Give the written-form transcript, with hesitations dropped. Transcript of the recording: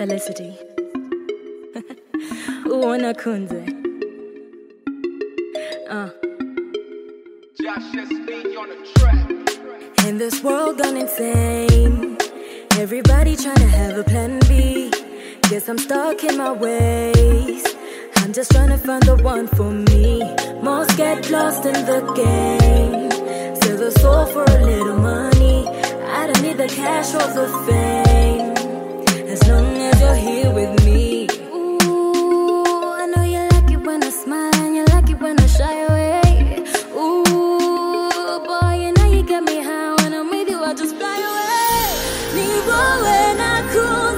Felicity. Wanakunze. Josh S.B. on the track. In this world gone insane, everybody trying to have a plan B. Guess I'm stuck in my ways. I'm just trying to find the one for me. Most get lost in the game, sell the soul for a little money. I don't need the cash or the fame, as long as you're here with me. Ooh, I know you like it when I smile and you like it when I shy away. Ooh, boy, you know you get me high when I'm with you, I just fly away. Ni wewe na